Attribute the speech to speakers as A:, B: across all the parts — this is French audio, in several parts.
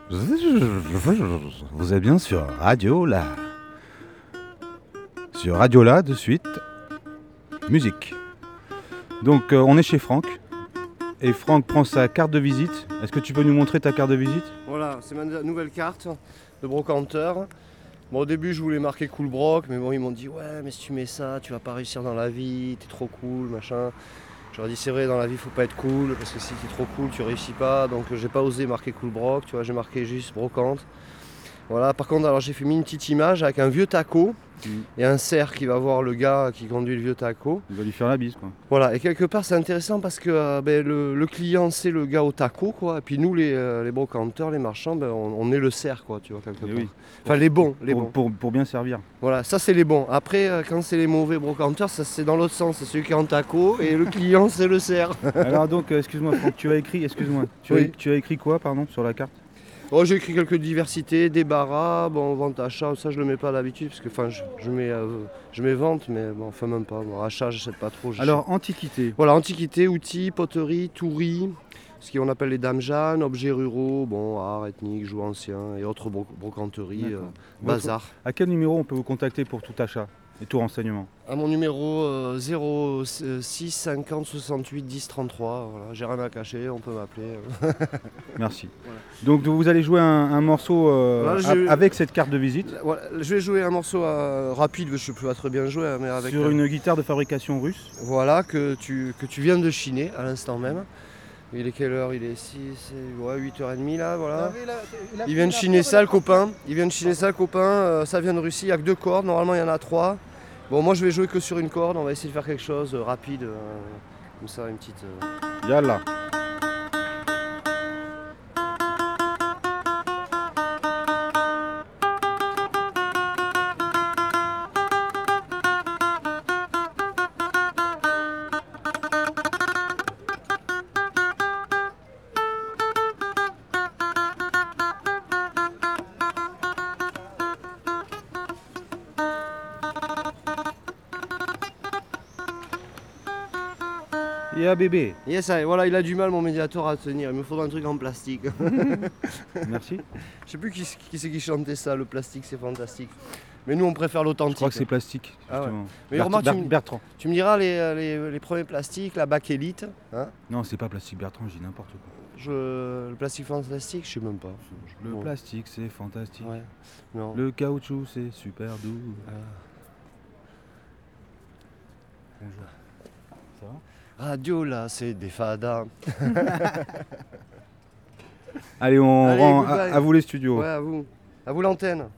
A: Vous êtes bien sur Radio La. Sur Radio La, de suite, musique. Donc on est chez Franck. Et Franck prend sa carte de visite. Est-ce que tu peux nous montrer ta carte de visite?
B: Voilà, c'est ma nouvelle carte de brocanteur. Bon, au début, je voulais marquer cool broc, mais bon, ils m'ont dit ouais, mais si tu mets ça, tu vas pas réussir dans la vie, t'es trop cool, machin. J'aurais dit c'est vrai, dans la vie, faut pas être cool, parce que si t'es trop cool, tu réussis pas. Donc, j'ai pas osé marquer cool broc, tu vois, j'ai marqué juste brocante. Voilà, par contre, alors j'ai fait mis une petite image avec un vieux taco et un cerf qui va voir le gars qui conduit le vieux taco.
A: Il va lui faire la bise, quoi.
B: Voilà, et quelque part c'est intéressant parce que le client c'est le gars au taco, quoi, et puis nous les brocanteurs, les marchands, on est le cerf, quoi, tu vois, quelque part.
A: Oui.
B: Enfin les bons,
A: Pour bien servir.
B: Voilà, ça c'est les bons. Après, quand c'est les mauvais brocanteurs, ça c'est dans l'autre sens, c'est celui qui est en taco et le client c'est le cerf.
A: Alors donc, excuse-moi Franck, tu as écrit,
B: Oui.
A: tu as écrit quoi, pardon, sur la carte?
B: Oh, j'ai écrit quelques diversités, débarras, bon, vente, achat, ça je le mets pas d'habitude, parce que enfin je mets vente, mais bon, enfin même pas. Bon, achat, j'achète pas trop.
A: Alors, antiquité.
B: Voilà, antiquité, outils, poterie, touris, ce qu'on appelle les dames Jeanne, objets ruraux, bon, art ethnique, jouets anciens et autres brocanteries,
A: D'accord.
B: bazar.
A: À quel numéro on peut vous contacter pour tout achat et tout renseignement?
B: À mon numéro 06 50 68 10 33, voilà, j'ai rien à cacher, on peut m'appeler.
A: Merci.
B: Voilà.
A: Donc vous allez jouer un morceau
B: Voilà,
A: avec cette carte de visite
B: Voilà, je vais jouer un morceau rapide, je peux pas très bien jouer, hein, mais avec
A: sur une guitare de fabrication russe.
B: voilà, que tu viens de chiner à l'instant même. Il est quelle heure? Il est 8h30 là, voilà. Il vient de chiner ça le copain. Ça vient de Russie, il n'y a que 2 cordes, normalement il y en a 3. Bon, moi je vais jouer que sur une corde, on va essayer de faire quelque chose rapide, comme ça, une petite...
A: Yalla. Et bébé.
B: Yes, voilà, il a du mal mon médiator à tenir, il me faudra un truc en plastique.
A: Merci.
B: Je sais plus qui c'est qui chantait ça, le plastique c'est fantastique. Mais nous on préfère l'authentique.
A: Je crois que c'est plastique,
B: Ah ouais.
A: justement.
B: Mais remarque,
A: Bertrand.
B: Tu me diras les premiers plastiques, la bakélite, hein,
A: Non, c'est pas plastique Bertrand, je dis n'importe quoi.
B: le plastique fantastique, je sais même pas.
A: Le
B: Bon.
A: plastique, c'est fantastique.
B: Ouais. Non.
A: Le caoutchouc, c'est super doux.
B: Ah.
A: Bonjour. Ça va?
B: Radio là, c'est des fadas.
A: Allez, on
B: Allez,
A: rend
B: goodbye.
A: à vous les studios.
B: Ouais, à vous. À vous l'antenne.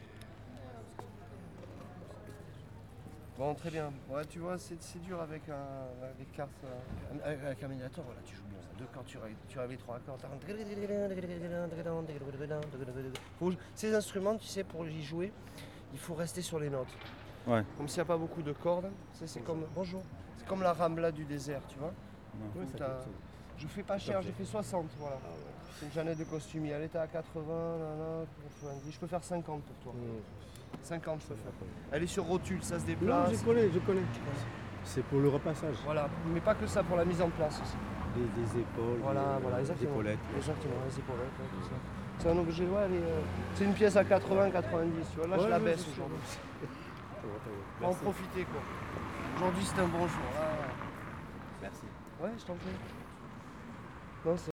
B: Bon, très bien. Ouais, tu vois, c'est dur avec les cartes. Avec un médiator, voilà, tu joues bien. 2 cordes, tu rêves les 3 cordes. Ces instruments, tu sais, pour y jouer, il faut rester sur les notes.
A: Ouais.
B: Comme s'il n'y a pas beaucoup de cordes, c'est comme. Bonjour. C'est comme la rambla du désert, tu vois.
A: Ouais.
B: Où je fais pas cher, j'ai fait 60, voilà. C'est une Jeannette de costumier, elle était à 80, 90, je peux faire 50 pour toi. 50 je peux faire. Elle est sur rotule, ça se
C: Non,
B: déplace.
C: je connais. C'est pour le repassage.
B: Voilà, mais pas que ça, pour la mise en place aussi.
C: Des épaules,
B: Voilà,
C: des
B: exactement.
C: épaulettes.
B: Exactement, les épaulettes, ouais, tout ça. C'est un objet, ouais, c'est une pièce à 80, 90, tu vois, là je la baisse aujourd'hui. On va en profiter quoi. Aujourd'hui c'est un bon jour. Là.
C: Merci.
B: Ouais, je t'en prie. Non,